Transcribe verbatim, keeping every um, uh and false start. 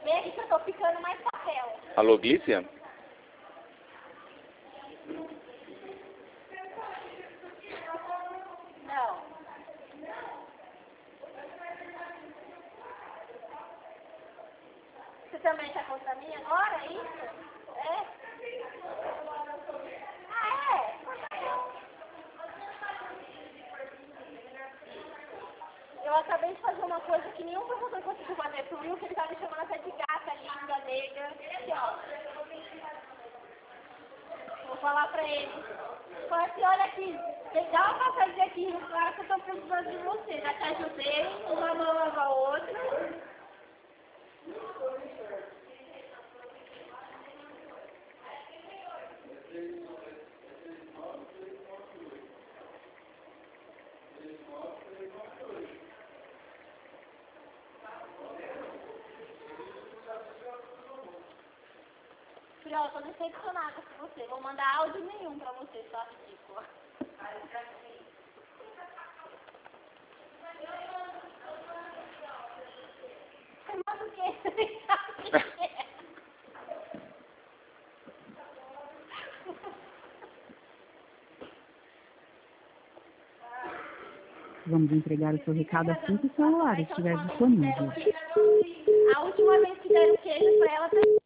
Vem aqui que eu tô picando mais papel. Alô, Glícia? Não. Você também tá contra mim agora, é isso? É? Ah, é? Eu acabei de fazer uma coisa que nenhum professor conseguiu fazer pro Will, que ele tá me chamando até de gata, linda, negra. Aqui, ó. Vou falar pra ele. Fala assim, olha aqui, dá uma passagem aqui no cara que eu tô precisando de você. Já te ajudei, uma mão lava a outra. Filha, eu tô decepcionada com você. Vou mandar áudio nenhum pra você, só ridícula. Você manda o quê? Vamos entregar o seu recado assim que o celular estiver disponível. A última vez que deram queijo foi ela.